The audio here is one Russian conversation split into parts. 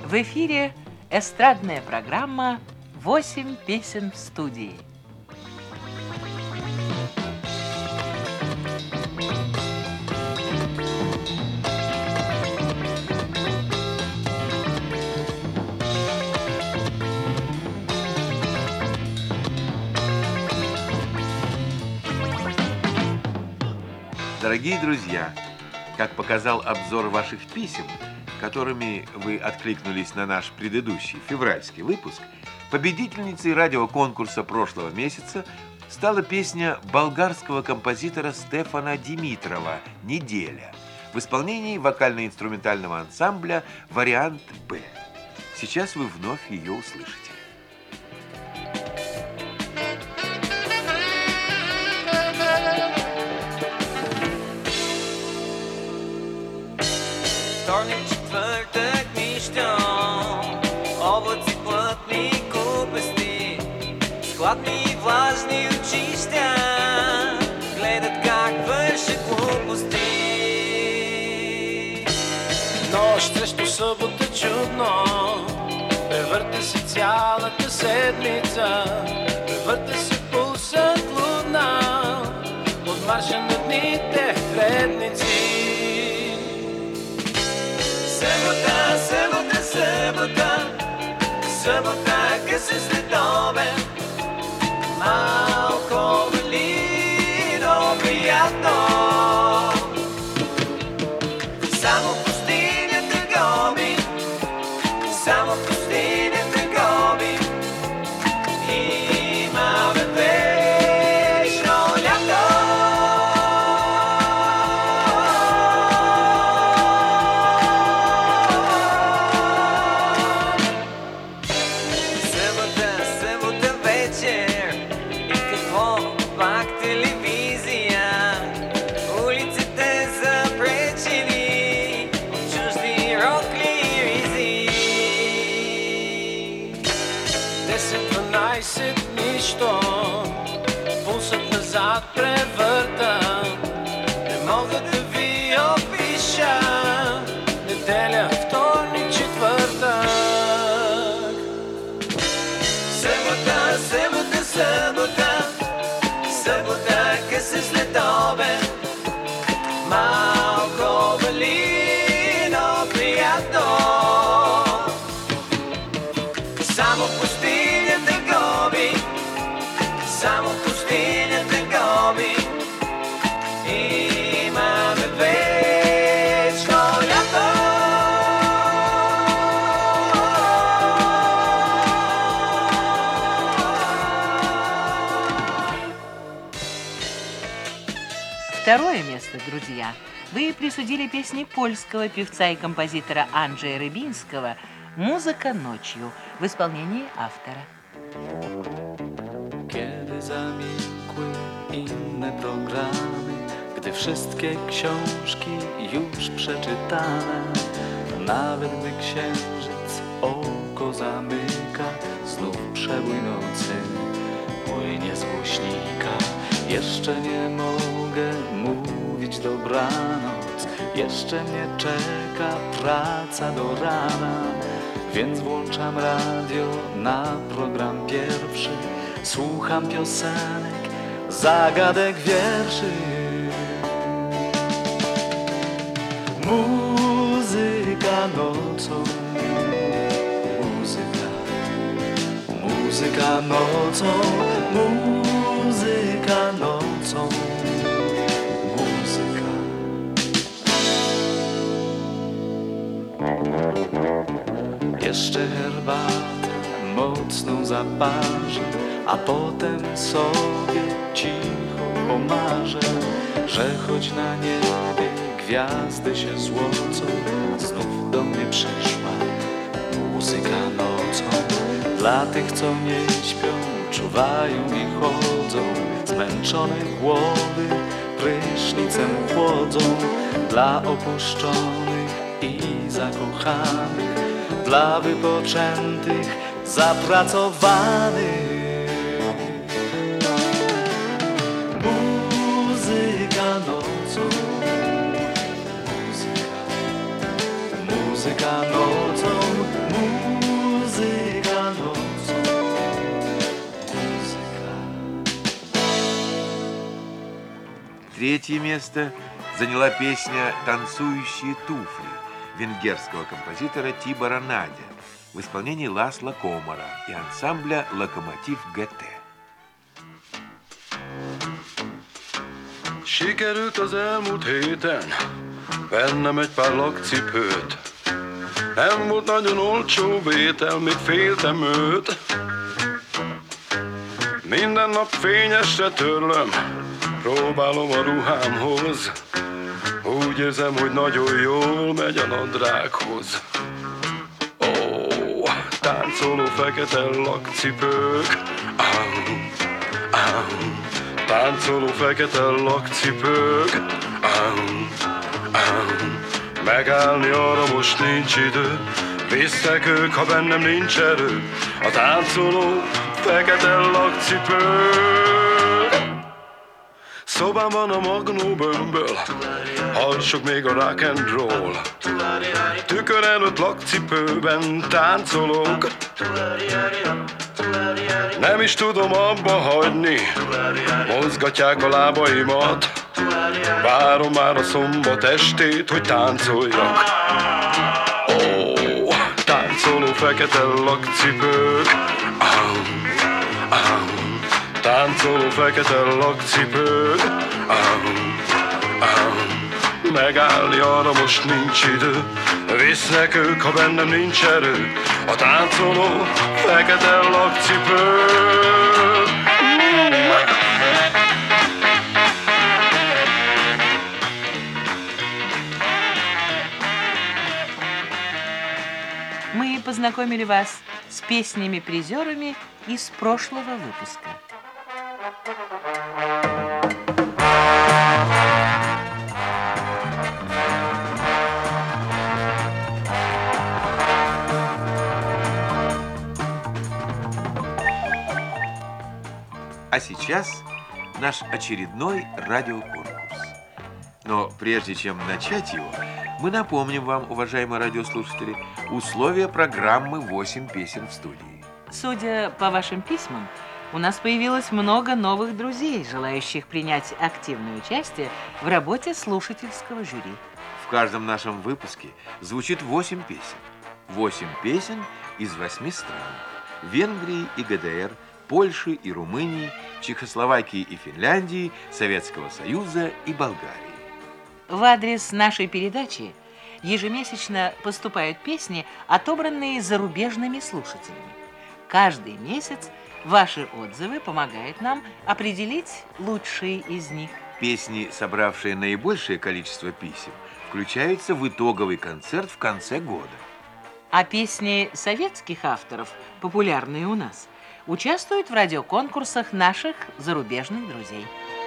В эфире эстрадная программа «8 песен в студии». Дорогие друзья, как показал обзор ваших писем, которыми вы откликнулись на наш предыдущий февральский выпуск, победительницей радиоконкурса прошлого месяца стала песня болгарского композитора Стефана Димитрова «Неделя» в исполнении вокально-инструментального ансамбля «Вариант Б». Сейчас вы вновь ее услышите. Вторник, четвъртък, нищо, облаци, плътни купести, с хладни и влажни очища, гледат как вършат глупости. Нощ срещу събота чудно, превърта се цялата седмица, превърта се пулсът луна, от марша на дните редници. Събота, събота, събота, събота, късен следобед, малко валидо приятно. Само пустинята гоби, само пустинята гоби, имаме вечно лято. Нищо, пулсът назад превърта, не мога да ви опиша. Неделя, вторник, четвъртък. Събота, събота, събота, събота, късен следобед, малко валидо приятно. Само пустинята гоби, само пустинята гоби, имаме вечно лято. Второе место, друзья, вы присудили песне польского певца и композитора Анджея Рыбинского «Музыка ночью» в исполнении автора. Kiedy zamilkły inne programy, gdy wszystkie książki już przeczytane, nawet gdy księżyc oko zamyka, znów przebój nocy płynie z głośnika. Jeszcze nie mogę mówić dobranoc, jeszcze mnie czeka praca do rana, więc włączam radio na program pierwszy, słucham piosenek, zagadek wierszy. Muzyka nocą, muzyka, muzyka nocą, muzyka nocą, muzyka. Jeszcze herbatę mocną zaparzę, a potem sobie cicho pomarzę, że choć na niebie gwiazdy się złocą, znów do mnie przyszła muzyka nocą. Dla tych, co nie śpią, czuwają i chodzą, zmęczone głowy prysznicem chłodzą. Dla opuszczonych i zakochanych, dla wypoczętych, zapracowanych. Muzyka nocą, muzyka, muzyka nocą, третье место заняла песня «Танцующие туфли» венгерского композитора Тибора Надя в исполнении Ласло Комара и ансамбля «Локомотив ГТ». Sikerült az elmúlt héten vennem egy pár lakcipőt. Nem volt nagyon olcsó vétel, még féltem őt. Minden nap fényesre törlöm, próbálom a ruhámhoz. Úgy érzem, hogy nagyon jól megy a nadrághoz. Ó, táncoló fekete lakcipők. Táncoló fekete lakcipők. Megállni arra most nincs idő. Visznek ők, ha bennem nincs erő. A táncoló fekete lakcipők. Szobám van a Magnó bömböl, hallsok még a rock and roll. Tükör előtt lakcipőben táncolok. Nem is tudom abba hagyni, mozgatják a lábaimat. Várom már a szombat estét, hogy táncoljak. Ó, táncoló fekete lakcipők. Táncoló fekete lakcipők. Megállni arra most nincs idő. Visznek ők, ha bennem nincs erő. A táncoló fekete lakcipők. Мы познакомили вас с песнями-призерами из прошлого выпуска. А сейчас наш очередной радиоконкурс. Но прежде чем начать его, мы напомним вам, уважаемые радиослушатели, условия программы «8 песен в студии». Судя по вашим письмам, у нас появилось много новых друзей, желающих принять активное участие в работе слушательского жюри. В каждом нашем выпуске звучит 8 песен. 8 песен из 8 стран. Венгрии и ГДР, Польши и Румынии, Чехословакии и Финляндии, Советского Союза и Болгарии. В адрес нашей передачи ежемесячно поступают песни, отобранные зарубежными слушателями. Каждый месяц ваши отзывы помогают нам определить лучшие из них. Песни, собравшие наибольшее количество писем, включаются в итоговый концерт в конце года. А песни советских авторов, популярные у нас, участвуют в радиоконкурсах наших зарубежных друзей.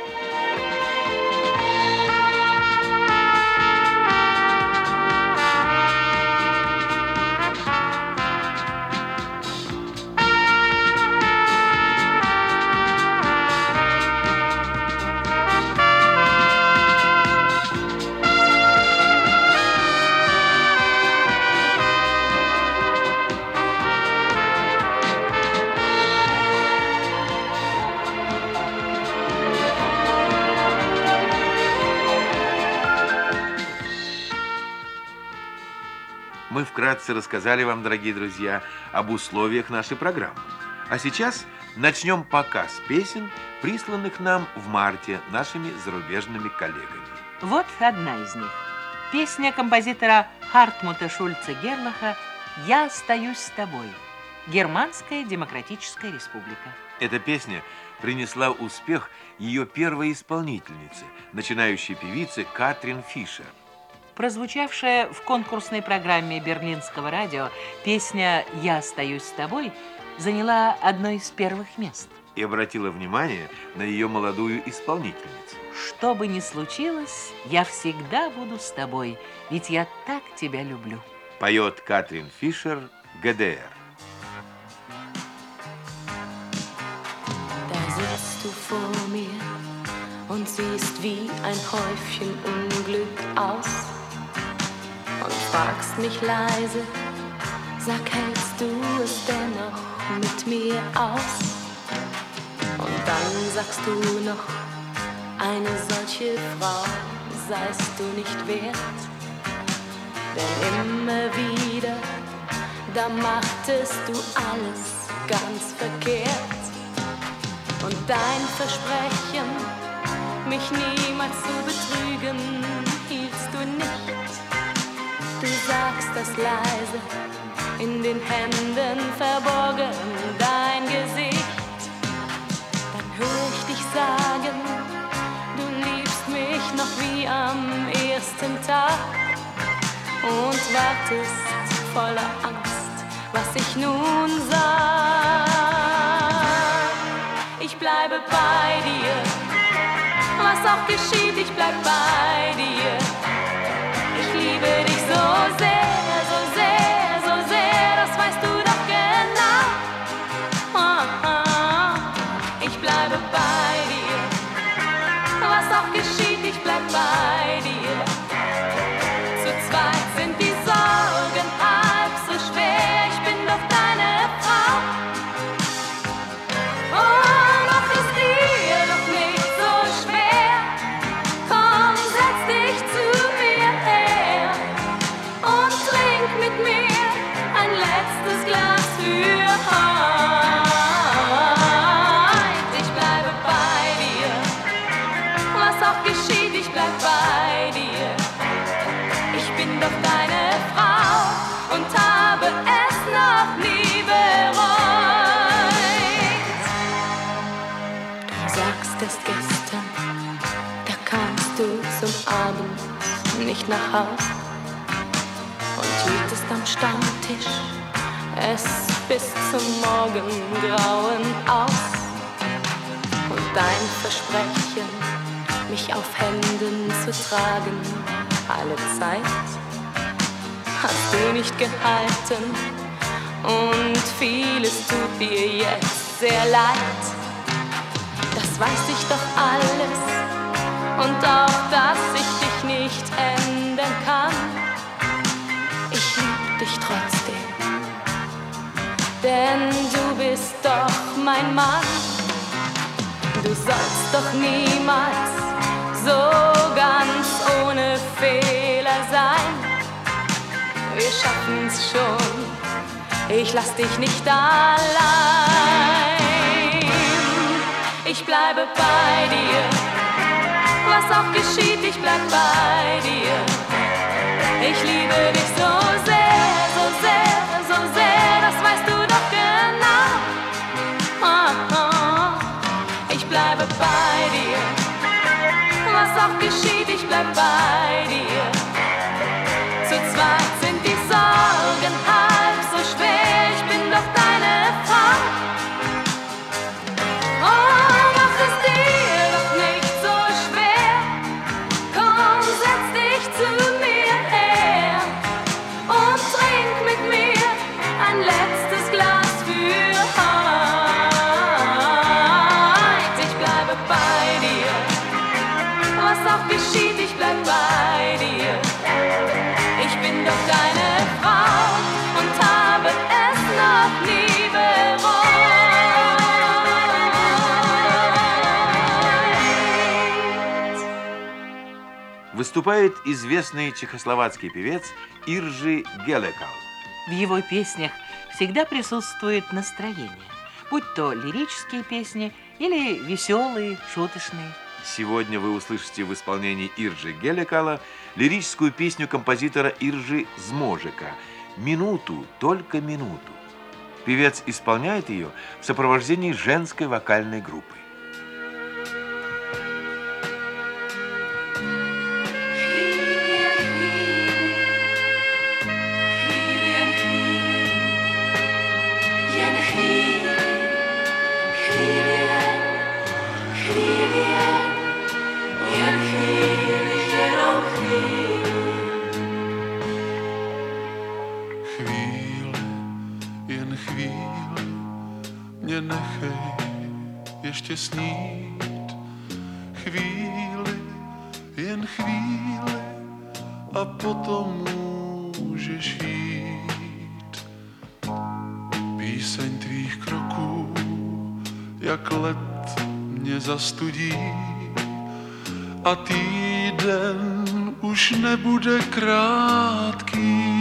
Мы вкратце рассказали вам, дорогие друзья, об условиях нашей программы. А сейчас начнем показ песен, присланных нам в марте нашими зарубежными коллегами. Вот одна из них. Песня композитора Хартмута Шульца Герлаха «Я остаюсь с тобой». Германская Демократическая Республика. Эта песня принесла успех ее первой исполнительнице, начинающей певице Катрин Фишер. Прозвучавшая в конкурсной программе Берлинского радио песня «Я остаюсь с тобой» заняла одно из первых мест. И обратила внимание на ее молодую исполнительницу. Что бы ни случилось, я всегда буду с тобой, ведь я так тебя люблю. Поет Катрин Фишер, ГДР. Da sitzt du vor mir und siehst wie ein Häufchen Unglück aus und fragst mich leise, sag, hältst du es dennoch mit mir aus? Und dann sagst du noch, Eine solche Frau seist du nicht wert, denn immer wieder, da machtest du alles ganz verkehrt. Und dein Versprechen, mich niemals zu betrügen, hieltst du nicht. Du sagst das leise, in den Händen verborgen, dein Gesicht. Dann hör ich dich sagen, du liebst mich noch wie am ersten Tag und wartest voller Angst, was ich nun sag. Ich bleibe bei dir, was auch geschieht, ich bleib bei dir. Ich liebe dich so sehr, so sehr, so sehr, das weißt du doch genau. Ich bleibe bei dir, was auch geschieht, ich bleib bei dir. Zu zweit sind die Sorgen halb so schwer, ich bin doch deine Frau. Oh, doch ist dir doch nicht so schwer. Komm, setz dich zu mir her und trink mit mir ein letztes Glas für heut. Ich bleibe bei dir, was auch geschieht, ich bleib bei dir. Ich bin doch deine Frau und habe es noch nie bereut. Du sagst erst gestern, da kamst du zum Abend nicht nach Haus und hieltest am Stammtisch es bis zum Morgengrauen aus. Und dein Versprechen, mich auf Händen zu tragen, alle Zeit, hast du nicht gehalten und vieles tut dir jetzt sehr leid. Das weiß ich doch alles und auch, dass ich dich nicht ändern kann. Ich lieb dich trotzdem, denn du bist doch mein Mann. Du sollst doch niemals so ganz ohne Fehler sein. Wir schaffen's schon, ich lass dich nicht allein. Ich bleibe bei dir, was auch geschieht, ich bleib bei dir. Ich liebe dich so sehr, so sehr, so sehr, das weißt du doch genau. Ich bleibe bei dir, was auch geschieht, ich bleib bei dir. Zu zweit sind die Sorgen halb so schwer, ich bin doch deine Frau. Oh, mach es dir doch nicht so schwer. Komm, setz dich zu mir her und trink mit mir ein letztes Glas für heut. Ich bleibe bei dir, was auch geschieht, ich bleib bei dir. Ich bin doch deine Frau und habe es noch nie bereut. Выступает известный чехословацкий певец Иржи Гелекал. В его песнях всегда присутствует настроение, будь то лирические песни или веселые, шуточные. Сегодня вы услышите в исполнении Иржи Гелекала лирическую песню композитора Иржи Зможика «Минуту, только минуту». Певец исполняет ее в сопровождении женской вокальной группы. Jen chvíli, mě nechej ještě snít. Chvíli, jen chvíli a potom můžeš jít. Píseň tvých kroků, jak led mě zastudí, a týden už nebude krátký.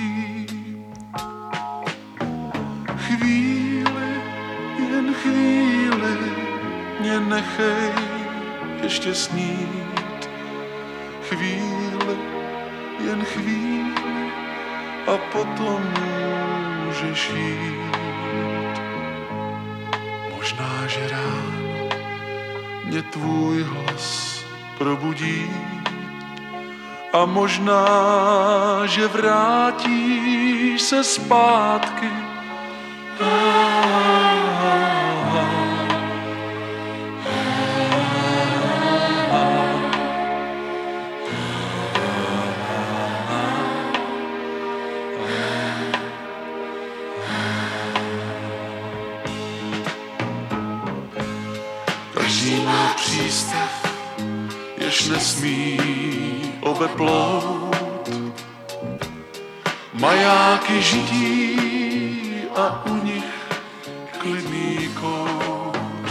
Chvíli, jen chvíli, mě nechej ještě snít. Chvíli, jen chvíli a potom můžeš jít. Možná, že ráno mě tvůj hlas probudí a možná, že vrátíš se zpátky. Každý má přístav, jež nesmí obeplout. Majáky žití a u nich klidný kout.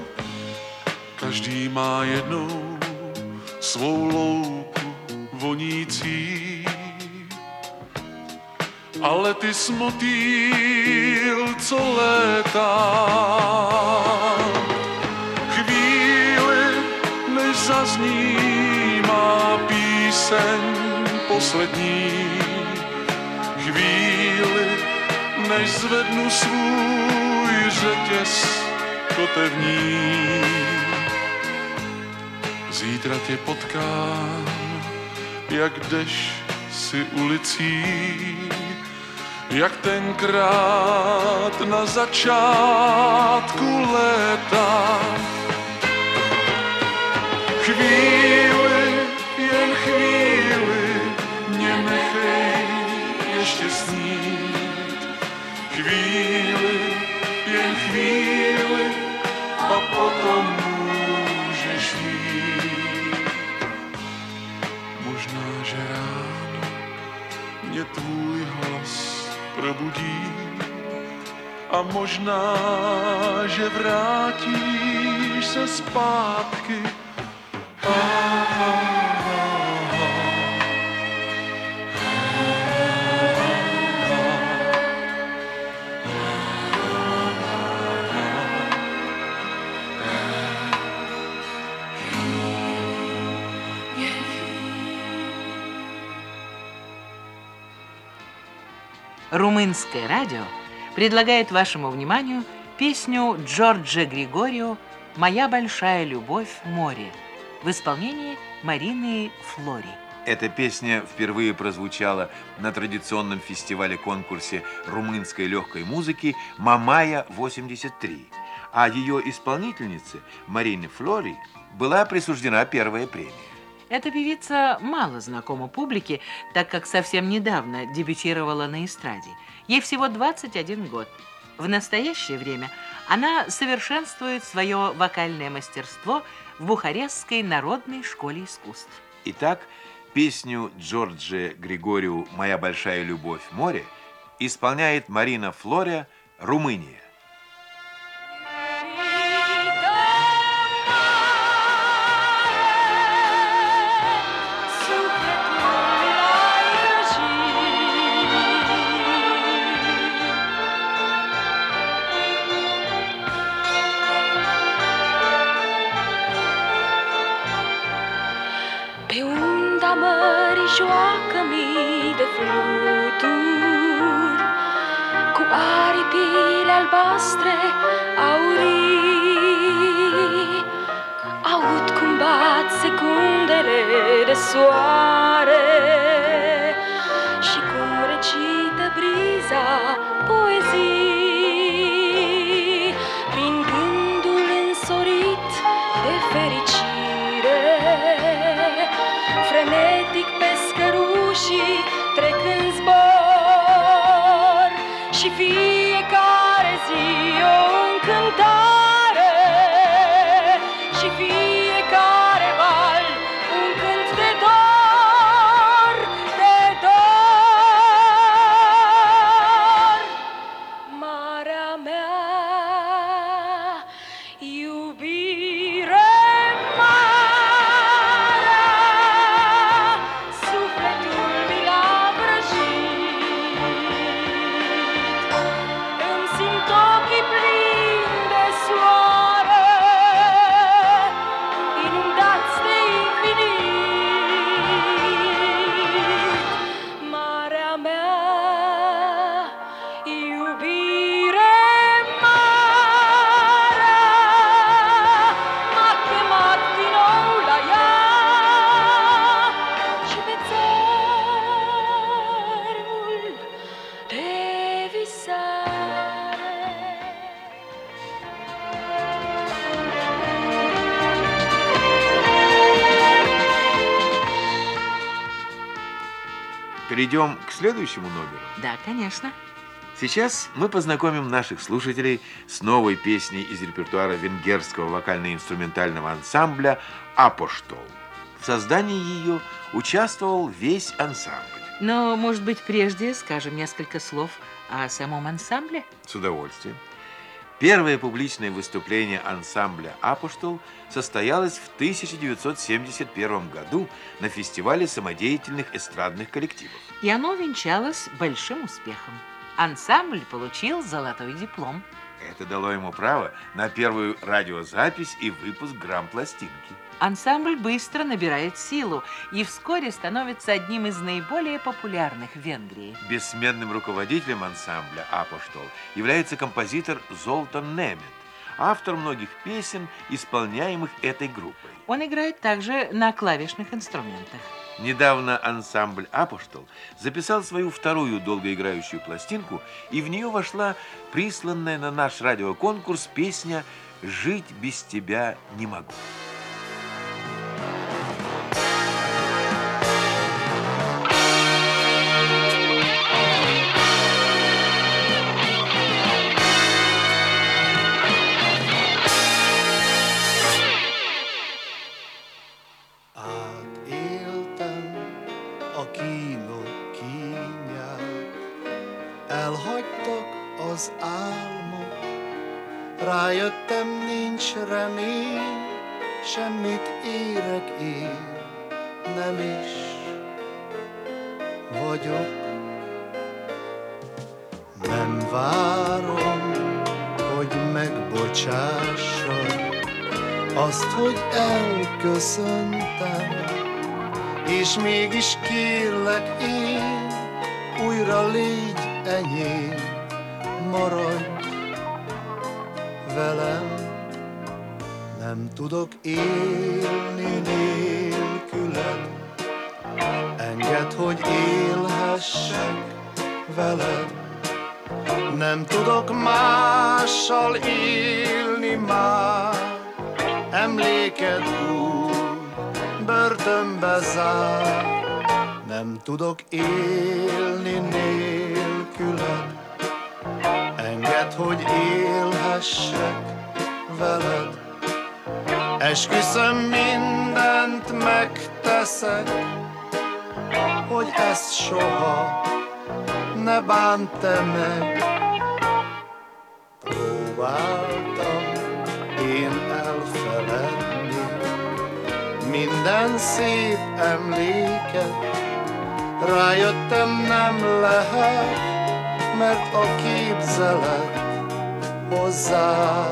Každý má jednou svou louku vonící, ale ty jsi motýl, co létá. Chvíli, než zazní má píseň poslední, chvíli, než zvednu svůj řetěz kotevní. Zítra tě potkám, jak jdeš si ulicí, jak tenkrát na začátku léta. Chvíli, jen chvíli, mě nechej ještě snít. Chvíli, jen chvíli a potom můžeš jít. Možná, že ráno mě tvůj hlas probudí a možná, že vrátíš se zpátky. Румынское радио предлагает вашему вниманию песню Джорджа Григорио «Моя большая любовь море» в исполнении Марины Флори. Эта песня впервые прозвучала на традиционном фестивале-конкурсе румынской легкой музыки «Мамая-83», а ее исполнительнице Марине Флори была присуждена первая премия. Эта певица мало знакома публике, так как совсем недавно дебютировала на эстраде. Ей всего 21 год. В настоящее время она совершенствует свое вокальное мастерство в Бухарестской народной школе искусств. Итак, песню Джорджа Григорио «Моя большая любовь море» исполняет Марина Флори, Румыния. Pe unda mării joacă mii de fluturi, cu aripile albastre aurii. Aud cum bat secundele de soare și cum recită briza poezii, prin gândul însorit de fericire. Frenetic pescărușii trec în zbor și fiecare zi o încântare și fiecare val un cânt de dor, de dor. Marea mea iubire mare, перейдем к следующему номеру. Да, конечно. Сейчас мы познакомим наших слушателей с новой песней из репертуара венгерского вокально-инструментального ансамбля «Апоштол». В создании ее участвовал весь ансамбль. Но, может быть, прежде скажем несколько слов о самом ансамбле? С удовольствием. Первое публичное выступление ансамбля «Апоштол» состоялось в 1971 году на фестивале самодеятельных эстрадных коллективов. И оно венчалось большим успехом. Ансамбль получил золотой диплом. Это дало ему право на первую радиозапись и выпуск грамм-пластинки. Ансамбль быстро набирает силу и вскоре становится одним из наиболее популярных в Венгрии. Бессменным руководителем ансамбля «Апоштол» является композитор Золтан Немет, автор многих песен, исполняемых этой группой. Он играет также на клавишных инструментах. Недавно ансамбль «Апоштол» записал свою вторую долгоиграющую пластинку, и в нее вошла присланная на наш радиоконкурс песня «Жить без тебя не могу». Elhagytak az álmok, rájöttem, nincs remény, semmit érek én, nem is vagyok. Nem várom, hogy megbocsássad azt, hogy elköszöntem, és mégis kérlek én, újra légy enyém, maradj velem. Nem tudok élni nélküled, engedd, hogy élhessek veled. Nem tudok mással élni már, emléked úgy börtönbe zár. Nem tudok élni nélküled, engedd, hogy élhessek veled. Esküszöm, mindent megteszek, hogy ezt soha ne bánt te meg. Próbáltam én elfeledni minden szép emléket, rájöttem, nem lehet, mert a képzelet hozzá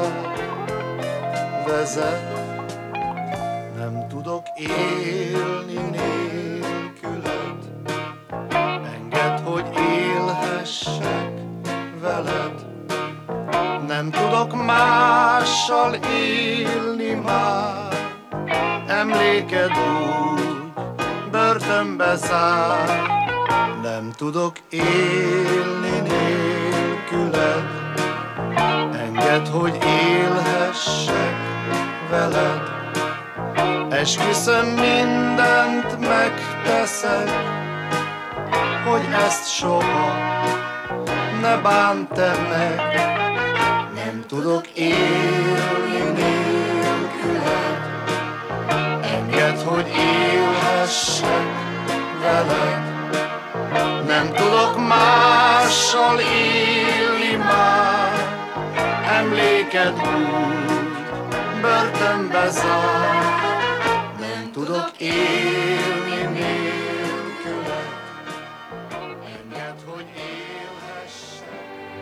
vezet. Nem tudok élni nélküled, engedd, hogy élhessek veled. Nem tudok mással élni már, emléked úgy börtönbe zár. Nem tudok élni nélküled, engedd, hogy élhessek veled. Esküszöm, mindent megteszek, hogy ezt soha ne bánt te meg. Nem tudok élni nélküled, engedd, hogy élhessek veled. Nem tudok mással élni már, emléked úgy börtönbe zár. Nem tudok élni nélküled, engedd, hogy élhessek.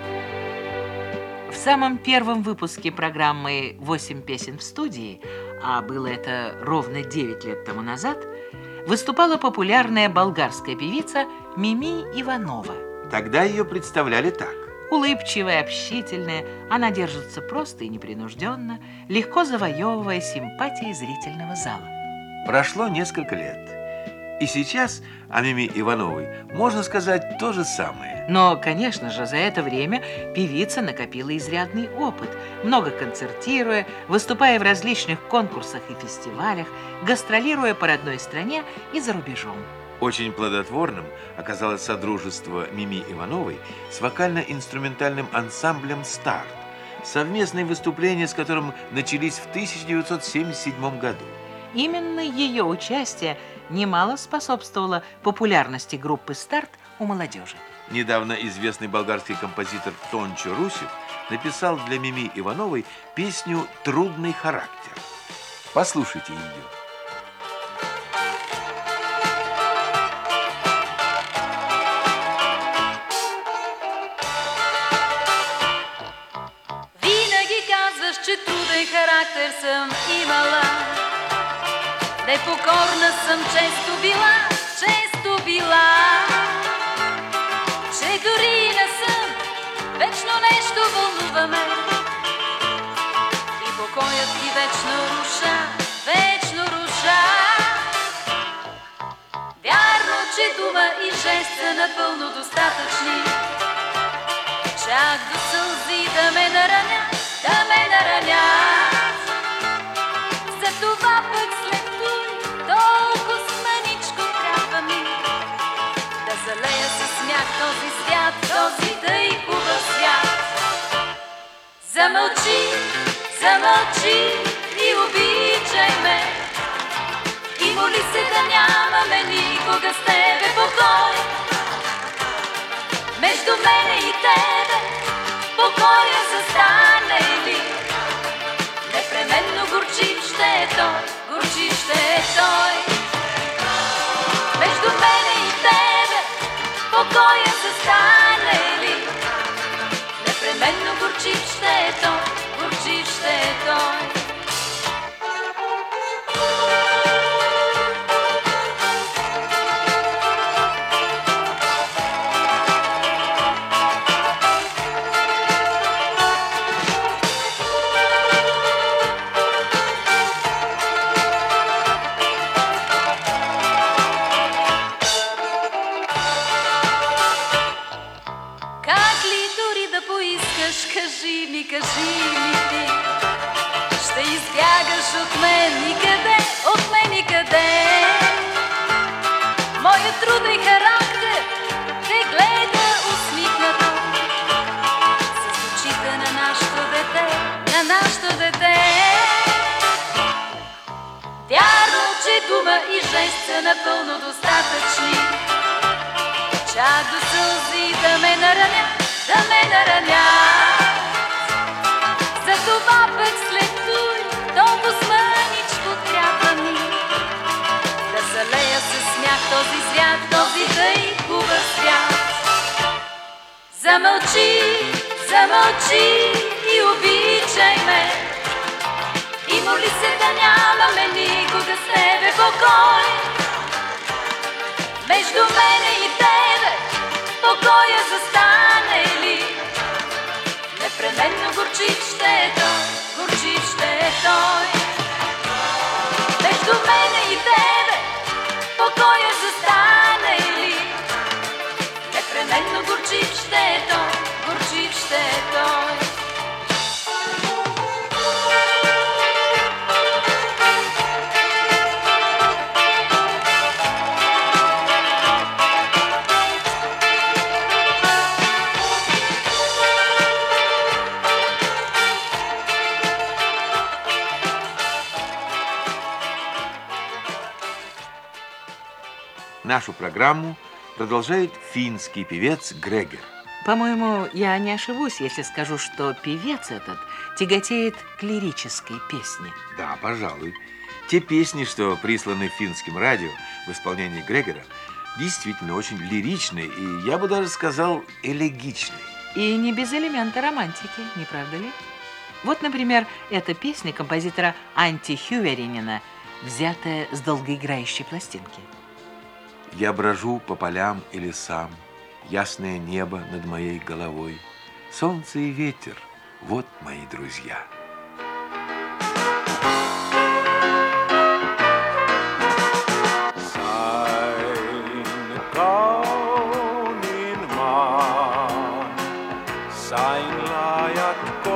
В самом первом выпуске программы «8 песен в студии», а было это ровно 9 лет тому назад, выступала популярная болгарская певица Мими Иванова. Тогда ее представляли так. Улыбчивая, общительная, она держится просто и непринужденно, легко завоевывая симпатии зрительного зала. Прошло несколько лет. И сейчас о Мими Ивановой можно сказать то же самое. Но, конечно же, за это время певица накопила изрядный опыт, много концертируя, выступая в различных конкурсах и фестивалях, гастролируя по родной стране и за рубежом. Очень плодотворным оказалось содружество Мими Ивановой с вокально-инструментальным ансамблем «Старт», совместные выступления с которым начались в 1977 году. Именно ее участие немало способствовало популярности группы «Старт» у молодежи. Недавно известный болгарский композитор Тончо Русев написал для Мими Ивановой песню «Трудный характер». Послушайте ее. Че труден характер съм имала. Непокорна съм често била. Че дори не съм, вечно нещо вълнува ме. И покоят ти вечно руша. Вярно, че дума и жест са напълно достатъчни. Чак до сълзи да ме наранят. Затова пък след той толкова мъничко трябва ми да залея със смях този свят, този тъй хубав свят. Замълчи и обичай ме и моли се да нямаме никога с тебе покой. Между мене и тебе покоя застане ли? Непременно горчив ще е той. Между мене и тебе покоя застане ли? Непременно горчив ще е той. Кажи ми ти, ще избягаш от мен никъде. Моят труден характер те гледа усмихнато с очите на нашето дете. Вярно, че дума и жест са напълно достатъчни. Чак до сълзи да ме наранят. Затова пък след той толкова мъничко трябва ми да залея със смях този свят, този тъй хубав свят. Замълчи и обичай ме и моли се да нямаме никога с тебе покой. Между мене и тебе покоя застане ли? Непременно горчив ще е той. Между мене и тебе покоя застане ли? Непременно горчив ще е той. Нашу программу продолжает финский певец Грегер. По-моему, я не ошибусь, если скажу, что певец этот тяготеет к лирической песне. Да, пожалуй. Те песни, что присланы финским радио в исполнении Грегера, действительно очень лиричные и, я бы даже сказал, элегичные. И не без элемента романтики, не правда ли? Вот, например, эта песня композитора Анти Хюверинина, взятая с долгоиграющей пластинки. Я брожу по полям и лесам, ясное небо над моей головой, солнце и ветер, вот мои друзья. Sain laajat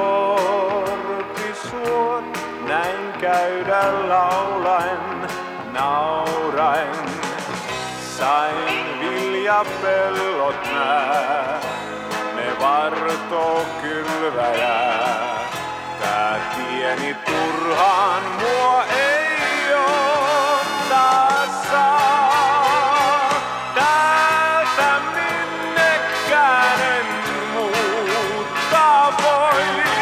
korpisuot, näin käydä laulaen, nauraen. ja pellot nää, ne vartoo kylväjää. Tää tieni turhaan mua ei ottaa saa. Täältä minnekään en muuttaa voi.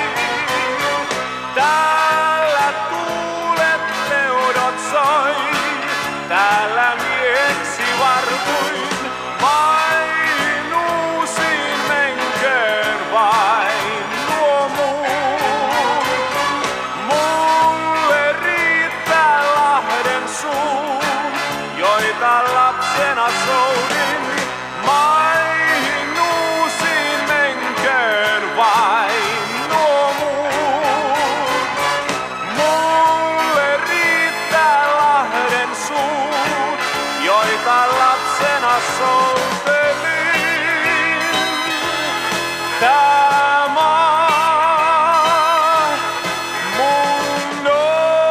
Täällä tuulet leudot soi, täällä mieksi vartuin. Vain uusiin menköön vain nuo muut. Mulle riittää Lahden suut, joita lapsena soudin. Maihin uusiin menköön vain nuo muut. Mulle riittää Lahden suut, joita lapsena soutelin. Tää maa mun on.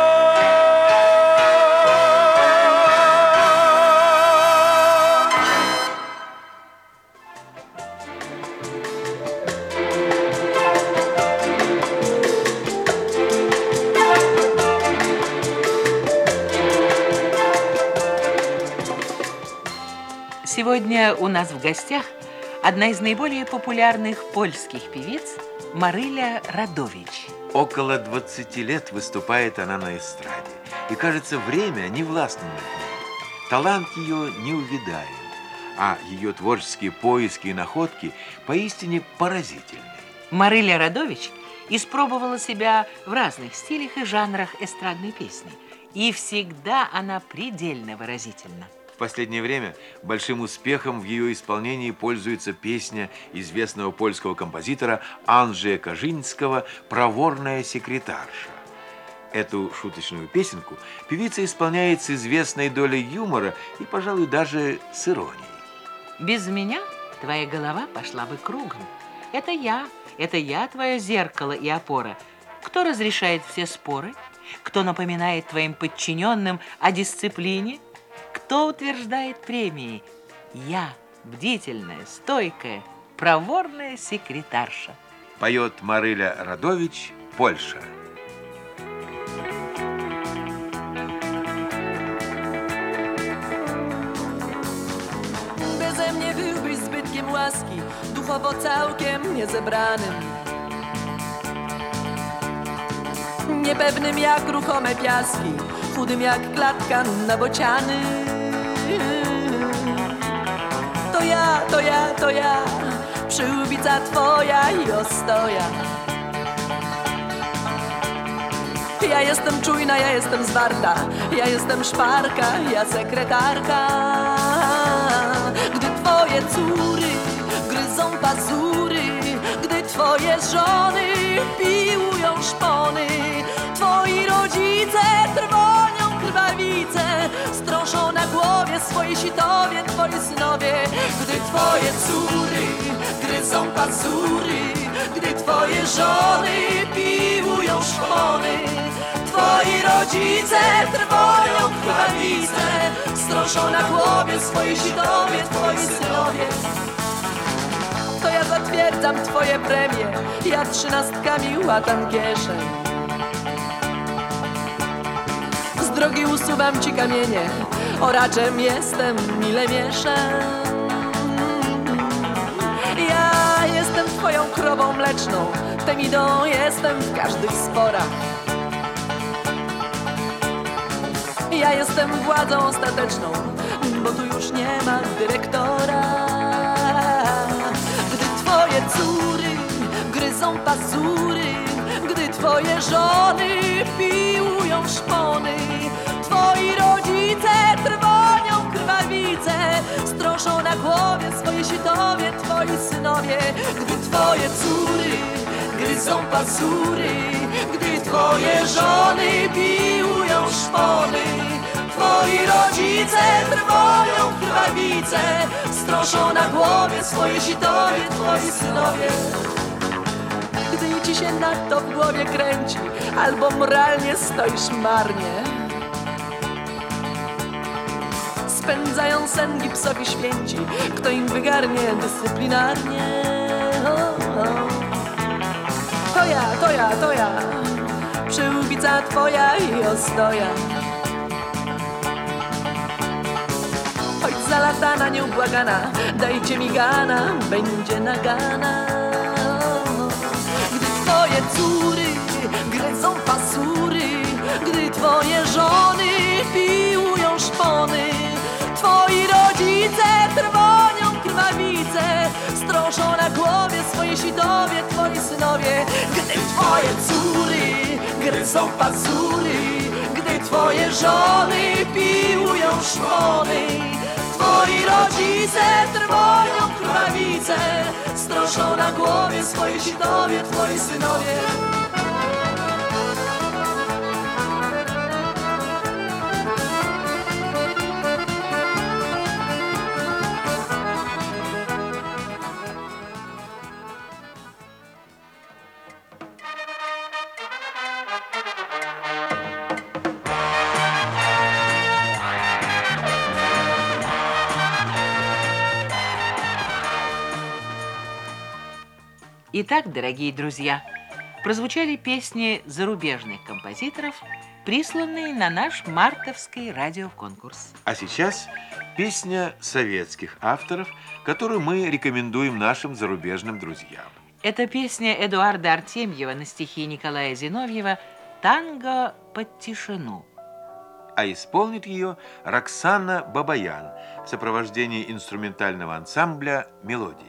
Сегодня у нас в гостях одна из наиболее популярных польских певиц Мариля Радович. Около 20 лет выступает она на эстраде. И, кажется, время не властно над ней. Талант ее неувидаем, а ее творческие поиски и находки поистине поразительны. Мариля Радович испробовала себя в разных стилях и жанрах эстрадной песни. И всегда она предельно выразительна. В последнее время большим успехом в ее исполнении пользуется песня известного польского композитора Анджея Кажинского «Проворная секретарша». Эту шуточную песенку певица исполняет с известной долей юмора и, пожалуй, даже с иронией. Без меня твоя голова пошла бы кругом. Это я твое зеркало и опора. Кто разрешает все споры? Кто напоминает твоим подчиненным о дисциплине? Кто утверждает премии? Я, бдительная, стойкая, проворная секретарша. Поет Мариля Радович, Польша. Beze mnie byłbyś zbytkiem łaski, duchowo całkiem niezebranym. Niepewnym jak ruchome piaski, chudym jak klatka na bociany. To ja, przyłbica twoja i ostoja. Ja jestem czujna, ja jestem zwarta, ja jestem szparka, ja sekretarka. Gdy twoje córy gryzą pazury, gdy twoje żony piłują szpony, twoi rodzice trwonią krwawice, strążą na głowie swoje sitowie, twoi synowie. Gdy twoje córy gryzą pazury, gdy twoje żony piłują szpony, twoi rodzice trwonią krwawice, strążą na głowie swoje sitowie, twoi synowie. To ja zatwierdzam twoje premie, ja 13 łatam kieszeń. Z drogi usuwam ci kamienie, oraczem jestem, mile mieszę. Ja jestem twoją krową mleczną, Temidą jestem w każdych sporach. Ja jestem władzą ostateczną, bo tu już nie ma dyrektora. Gdy twoje córy gryzą pazury, gdy twoje żony piłują szpony, twoi rodzice trwonią krwawice, strążą na głowie swoje sitowie, twoi synowie. Gdy twoje córy gryzą pazury, gdy twoje żony piłują szpony, twoi rodzice trwoją krwawice, strążą na głowie swoje sitowie, twoi synowie. Gdy ci się na to w głowie kręci, albo moralnie stoisz marnie, spędzają sen gipsowi święci. Kto im wygarnie dyscyplinarnie? To ja, przyłbica twoja i ostoja. Choć zalatana, nieubłagana, dajcie mi gana, będzie nagana. Gdy twoje córy gryzą pasury, gdy twoje żony piłują szpony, twoi rodzice trwonią krwawice, stroszą na głowie swoje sidowie twoi synowie. Gdy twoje córy gryzą pasury, gdy twoje żony piłują szpony, twoi rodzice trwonią krwawice, stroszą na głowie swoje sidowie twoi synowie. Итак, дорогие друзья, прозвучали песни зарубежных композиторов, присланные на наш мартовский радиоконкурс. А сейчас песня советских авторов, которую мы рекомендуем нашим зарубежным друзьям. Это песня Эдуарда Артемьева на стихи Николая Зиновьева «Танго под тишину». А исполнит ее Роксана Бабаян в сопровождении инструментального ансамбля «Мелодия».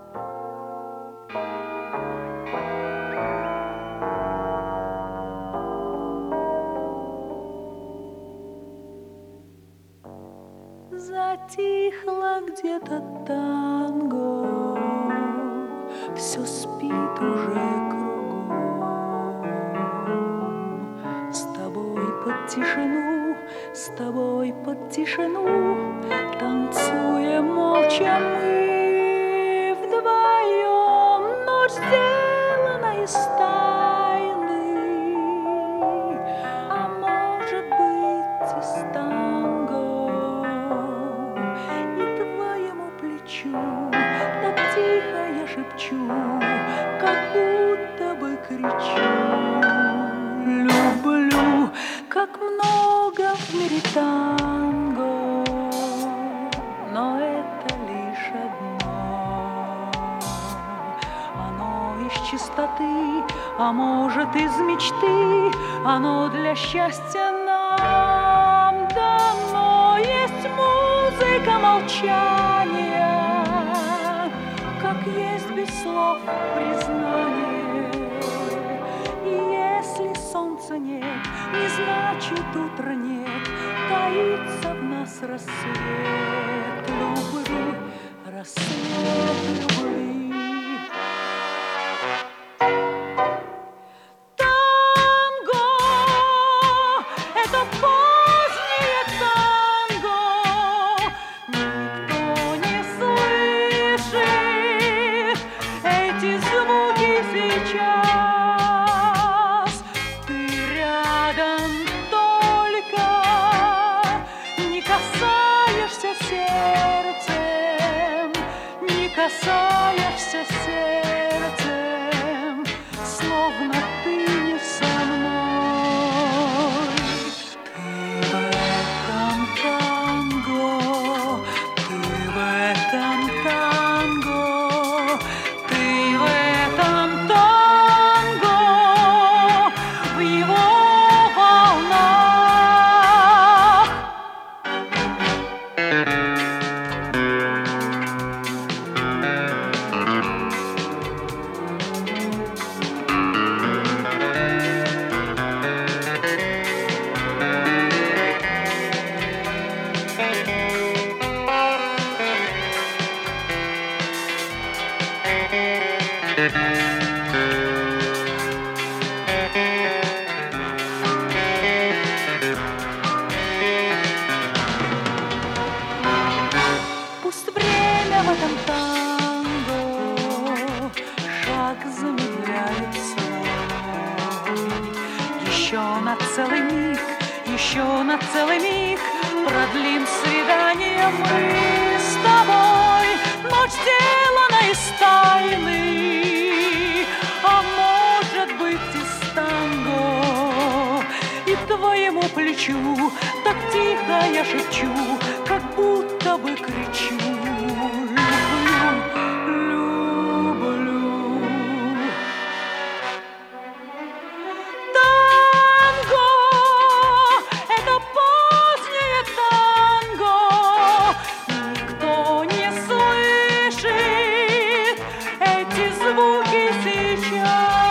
Затихло где-то танго, все спит уже кругом. С тобой под тишину, с тобой под тишину танцуем молча мы вдвоем. Ночь сделана из тайны, а может быть из танго. Так тихо я шепчу, как будто бы кричу. Люблю, как много в мире танго, но это лишь одно. Оно из чистоты, а может из мечты, оно для счастья нам дано. Есть музыка молчания, как есть без слов признание. И если солнца нет, не значит утра нет, таится в нас рассвет любви, рассвет любви. Танго — это позднее танго, никто не слышит эти звуки сейчас. Ты рядом только не касаешься сердцем, не касаешься сердцем, словно ты не со мной. Ты в этом танго, ты в этом танго, ты в этом танго, в его волнах. Пусть время в этом танго шаг замедляет свой. Еще на целый миг, еще на целый миг продлим свидание мы с тобой. Ночь сделана из тайны, а может быть из танго. И твоему плечу так тихо я шепчу, как будто бы кричу: люблю, люблю. Танго, это позднее танго, никто не слышит эти звуки сейчас.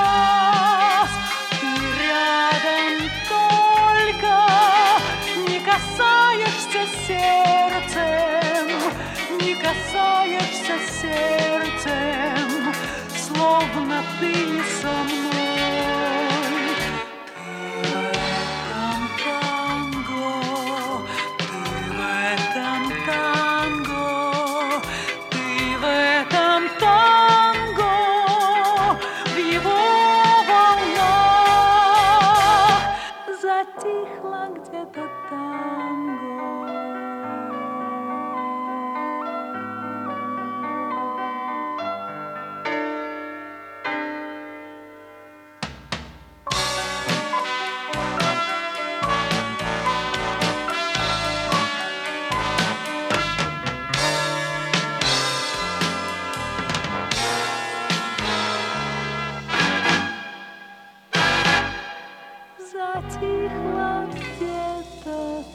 Ты рядом только не касаешься сердцем, не касаешься сердцем, словно ты не со мной. Ты в этом танго, ты в этом танго, в его волнах затихло где-то танго. Затихло где-то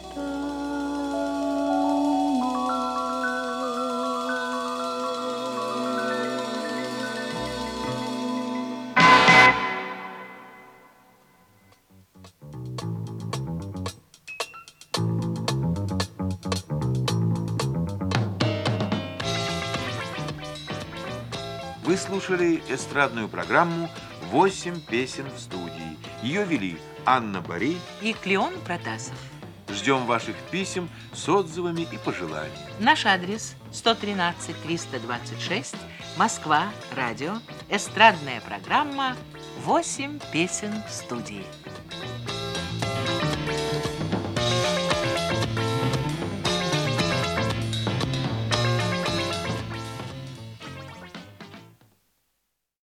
Вы слушали эстрадную программу «8 песен в студии». Ее вели Анна Бори И Клеон Протасов. Ждем ваших писем с отзывами и пожеланиями. Наш адрес 113-326, Москва, радио, эстрадная программа «8 песен в студии».